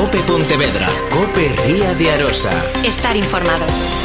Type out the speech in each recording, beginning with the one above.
Cope Pontevedra, Cope Ría de Arosa. Estar informado.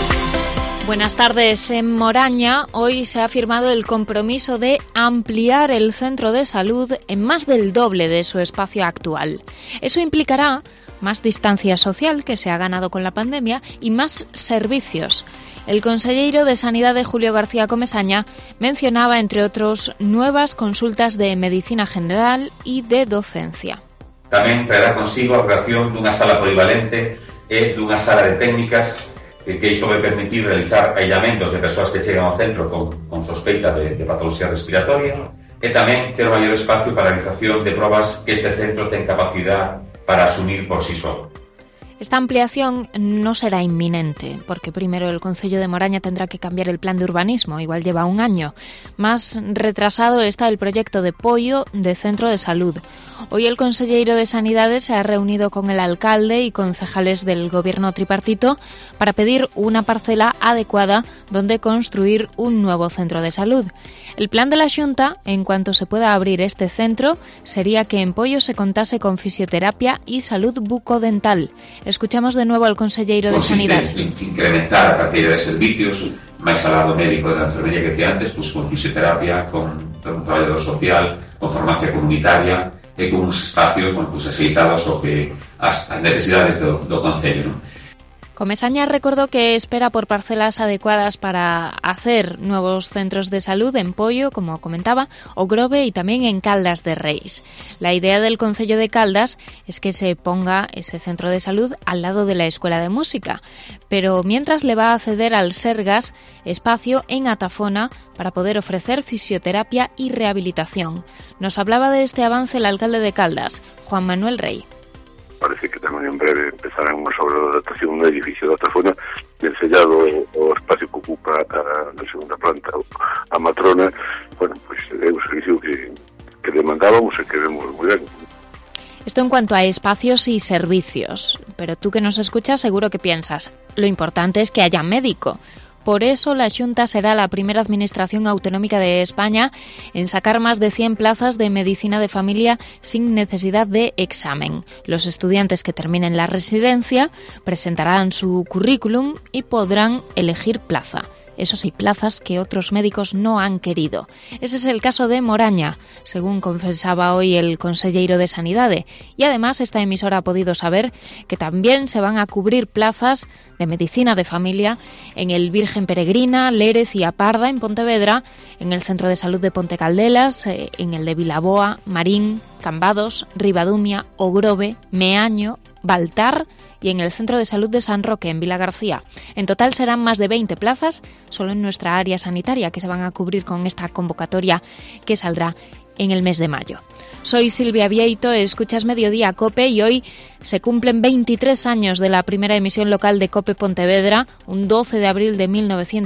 Buenas tardes. En Moraña hoy se ha firmado el compromiso de ampliar el centro de salud en más del doble de su espacio actual. Eso implicará más distancia social que se ha ganado con la pandemia y más servicios. El conselleiro de Sanidade, Julio García Comesaña, mencionaba, entre otros, nuevas consultas de medicina general y de docencia. Tamén traerá consigo a creación dunha sala polivalente e dunha sala de técnicas que iso vai permitir realizar aillamentos de persoas que chegan ao centro con sospeita de patoloxía respiratoria e tamén ter maior espacio para a realización de probas que este centro ten capacidade para asumir por sí solo. Esta ampliación no será inminente, porque primero el Concello de Moraña tendrá que cambiar el plan de urbanismo, igual lleva un año. Más retrasado está el proyecto de Poio de centro de salud. Hoy el conselleiro de Sanidade se ha reunido con el alcalde y concejales del gobierno tripartito para pedir una parcela adecuada donde construir un nuevo centro de salud. El plan de la Xunta, en cuanto se pueda abrir este centro, sería que en Poio se contase con fisioterapia y salud bucodental. Escuchamos de nuevo al conselleiro de Sanidade. Incrementar a carteira de servicios, máis alá do médico e da enfermería que decía antes, pues, con fisioterapia, con traballador social, con farmacia comunitaria e con uns espacios axeitados ao que as necesidades do Concello, non? Comesaña recordó que espera por parcelas adecuadas para hacer nuevos centros de salud en Poio, como comentaba, o Grove y también en Caldas de Reis. La idea del Concello de Caldas es que se ponga ese centro de salud al lado de la Escuela de Música, pero mientras le va a ceder al Sergas espacio en Atafona para poder ofrecer fisioterapia y rehabilitación. Nos hablaba de este avance el alcalde de Caldas, Juan Manuel Rey. Parece que tamén en breve empezarán unha obras de adaptación no edificio da Atafona, ensellado o espacio que ocupa na segunda planta a matrona. Bueno, pois é un servicio que demandábamos e que vemos moi ben. Esto en cuanto a espacios y servicios, pero tú que nos escuchas seguro que piensas, lo importante es que haya médico. Por eso la Xunta será la primera administración autonómica de España en sacar más de 100 plazas de medicina de familia sin necesidad de examen. Los estudiantes que terminen la residencia presentarán su currículum y podrán elegir plaza. Eso sí, plazas que otros médicos no han querido. Ese es el caso de Moraña, según confesaba hoy el conselleiro de Sanidade. Y además esta emisora ha podido saber que también se van a cubrir plazas de medicina de familia en el Virgen Peregrina, Lérez y Aparda, en Pontevedra, en el Centro de Salud de Ponte Caldelas, en el de Vilaboa, Marín, Cambados, Ribadumia, Ogrove, Meaño, Baltar y en el Centro de Salud de San Roque, en Vilagarcía. En total serán más de 20 plazas solo en nuestra área sanitaria que se van a cubrir con esta convocatoria que saldrá en el mes de mayo. Soy Silvia Vieito, escuchas Mediodía Cope y hoy se cumplen 23 años de la primera emisión local de Cope Pontevedra, un 12 de abril de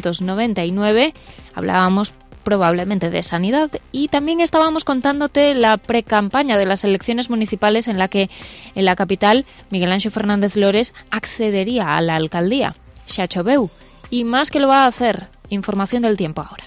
1999. Hablábamos probablemente de sanidad y también estábamos contándote la precampaña de las elecciones municipales en la que en la capital Miguel Anxo Fernández Lores accedería a la alcaldía. Xa choveu y más que lo va a hacer. Información del tiempo ahora.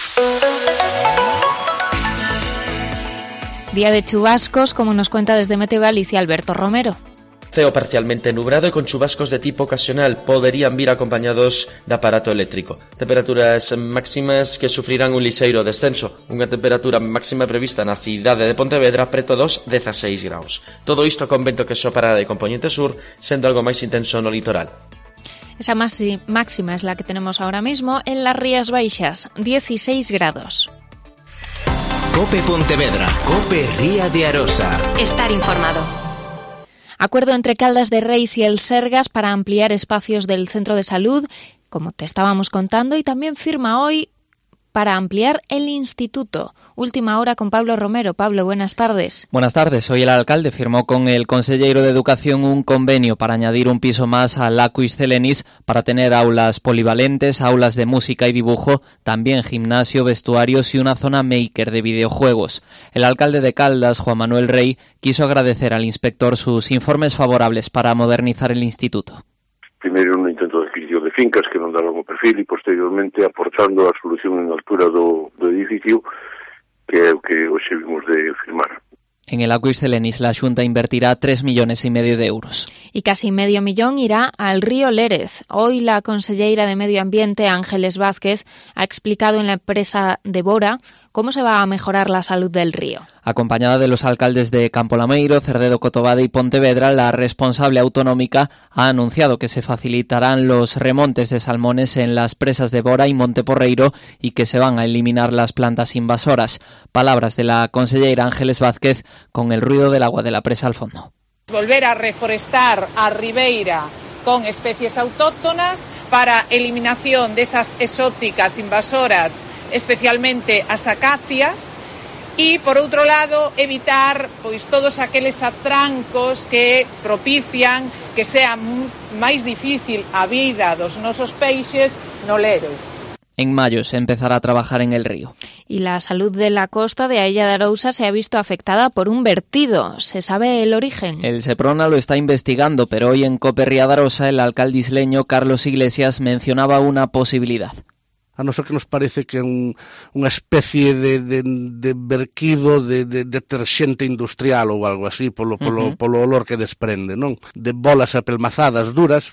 Día de chubascos, como nos cuenta desde Meteo Galicia Alberto Romero. Ceo parcialmente nublado e con chubascos de tipo ocasional poderían vir acompañados de aparato eléctrico. Temperaturas máximas que sufrirán un lixeiro descenso. Unha temperatura máxima prevista na cidade de Pontevedra preto dos 16 graus. Todo isto con vento que sopará de componente sur, sendo algo máis intenso no litoral. Esa máxima es la que tenemos ahora mismo en las Rías Baixas, 16 grados. Cope Pontevedra, Cope Ría de Arosa. Estar informado. Acuerdo entre Caldas de Reis y el Sergas para ampliar espacios del centro de salud, como te estábamos contando, y también firma hoy para ampliar el instituto. Última hora con Pablo Romero. Pablo, buenas tardes. Buenas tardes. Hoy el alcalde firmó con el conselleiro de Educación un convenio para añadir un piso más al Aquis Celenis para tener aulas polivalentes, aulas de música y dibujo, también gimnasio, vestuarios y una zona maker de videojuegos. El alcalde de Caldas, Juan Manuel Rey, quiso agradecer al inspector sus informes favorables para modernizar el instituto. Primeiro un intento de adquisición de fincas que non daban o perfil e posteriormente aportando a solución en altura do edificio, que é o que hoxe vimos de firmar. En el Aquis Celenis la Xunta invertirá 3,5 millones de euros. Y casi medio millón irá al río Lérez. Hoy la conselleira de Medio Ambiente, Ángeles Vázquez, ha explicado en la empresa de Bora cómo se va a mejorar la salud del río. Acompañada de los alcaldes de Campolameiro, Cerdedo, Cotobade y Pontevedra, la responsable autonómica ha anunciado que se facilitarán los remontes de salmones en las presas de Bora y Monteporreiro y que se van a eliminar las plantas invasoras. Palabras de la conselleira Ángeles Vázquez con el ruido del agua de la presa al fondo. Volver a reforestar a ribeira con especies autóctonas para eliminación de esas exóticas invasoras, especialmente as acacias, e, por outro lado, evitar todos aqueles atrancos que propician que sea máis difícil a vida dos nosos peixes no Lérez. En mayo se empezará a trabajar en el río. Y la salud de la costa de Ailla de Arousa se ha visto afectada por un vertido. ¿Se sabe el origen? El Seprona lo está investigando, pero hoy en COPE Ría de Arousa el alcalde isleño Carlos Iglesias mencionaba una posibilidad. A non ser que nos parece que é unha especie de verquido de deterxente industrial ou algo así, polo olor que desprende, non? De bolas apelmazadas duras,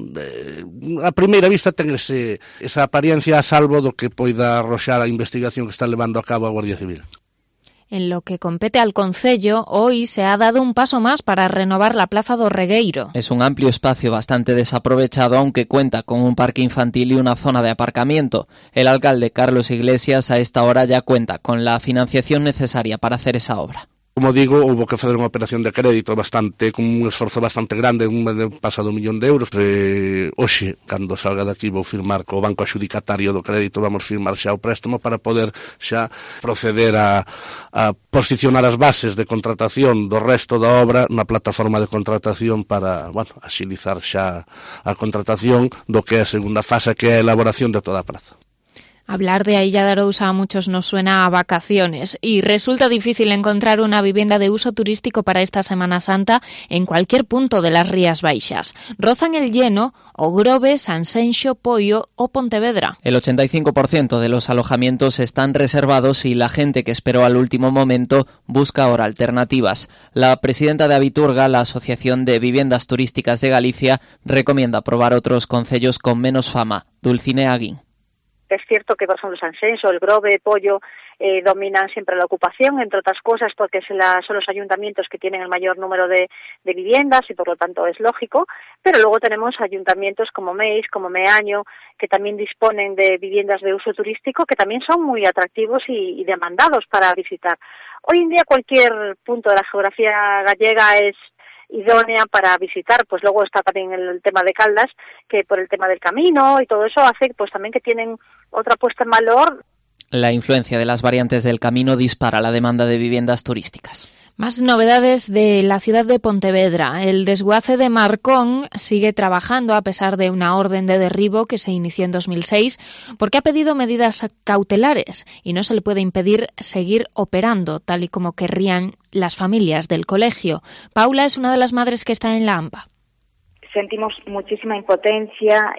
a primeira vista ten esa apariencia a salvo do que poida arroxar a investigación que está levando a cabo a Guardia Civil. En lo que compete al concello, hoy se ha dado un paso más para renovar la Plaza do Regueiro. Es un amplio espacio bastante desaprovechado, aunque cuenta con un parque infantil y una zona de aparcamiento. El alcalde Carlos Iglesias a esta hora ya cuenta con la financiación necesaria para hacer esa obra. Como digo, houve que fazer unha operación de crédito con un esforzo bastante grande, pasado €1 millón. Hoxe, cando salga daqui, vou firmar co banco adxudicatario do crédito, vamos firmar xa o préstamo para poder xa proceder a posicionar as bases de contratación do resto da obra na plataforma de contratación para, axilizar xa a contratación do que é a segunda fase, que é a elaboración de toda a praza. Hablar de Ailla de Arousa a muchos nos suena a vacaciones y resulta difícil encontrar una vivienda de uso turístico para esta Semana Santa en cualquier punto de las Rías Baixas. Rozan el lleno o Grove, Sanxenxo, Poio o Pontevedra. El 85% de los alojamientos están reservados y la gente que esperó al último momento busca ahora alternativas. La presidenta de Abiturga, la Asociación de Viviendas Turísticas de Galicia, recomienda probar otros concellos con menos fama. Dulcinea Aguín. Es cierto que, por ejemplo, Sanxenxo, el Grove, Pollo, dominan siempre la ocupación, entre otras cosas porque son los ayuntamientos que tienen el mayor número de viviendas y por lo tanto es lógico, pero luego tenemos ayuntamientos como Meis, como Meaño, que también disponen de viviendas de uso turístico que también son muy atractivos y demandados para visitar. Hoy en día cualquier punto de la geografía gallega es idónea para visitar, pues luego está también el tema de Caldas, que por el tema del camino y todo eso hace pues también que tienen otra puesta en valor. La influencia de las variantes del camino dispara la demanda de viviendas turísticas. Más novedades de la ciudad de Pontevedra. El desguace de Marcón sigue trabajando a pesar de una orden de derribo que se inició en 2006 porque ha pedido medidas cautelares y no se le puede impedir seguir operando tal y como querrían las familias del colegio. Paula es una de las madres que está en la AMPA. Sentimos muchísima impotencia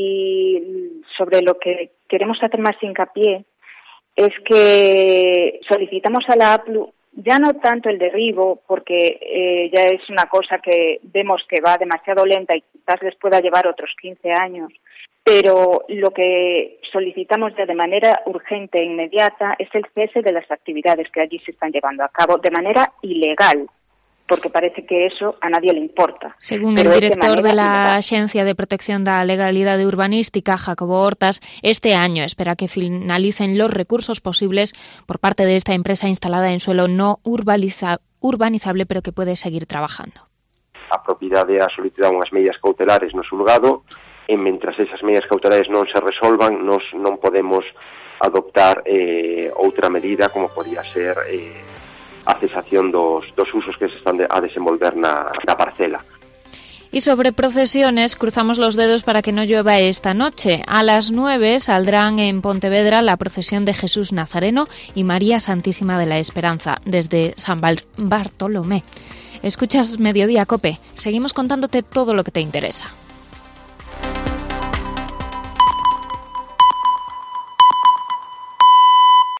y sobre lo que queremos hacer más hincapié es que solicitamos a la APLU ya no tanto el derribo, porque ya es una cosa que vemos que va demasiado lenta y quizás les pueda llevar otros 15 años, pero lo que solicitamos ya de manera urgente e inmediata es el cese de las actividades que allí se están llevando a cabo de manera ilegal, porque parece que eso a nadie le importa. Según el director de la Axencia de Protección da Legalidade Urbanística, Jacobo Hortas, este año espera que finalicen los recursos posibles por parte de esta empresa instalada en suelo no urbanizable, pero que puede seguir trabajando. A propiedade ha solicitado unhas medidas cautelares no xulgado e mentras esas medidas cautelares non se resolvan, nos non podemos adoptar outra medida como podía ser a cesación dos usos que se están a desenvolver na parcela. Y sobre procesiones, cruzamos los dedos para que no llueva esta noche. A las 9 saldrán en Pontevedra la procesión de Jesús Nazareno y María Santísima de la Esperanza desde San Bartolomé. Escuchas Mediodía Cope. Seguimos contándote todo lo que te interesa.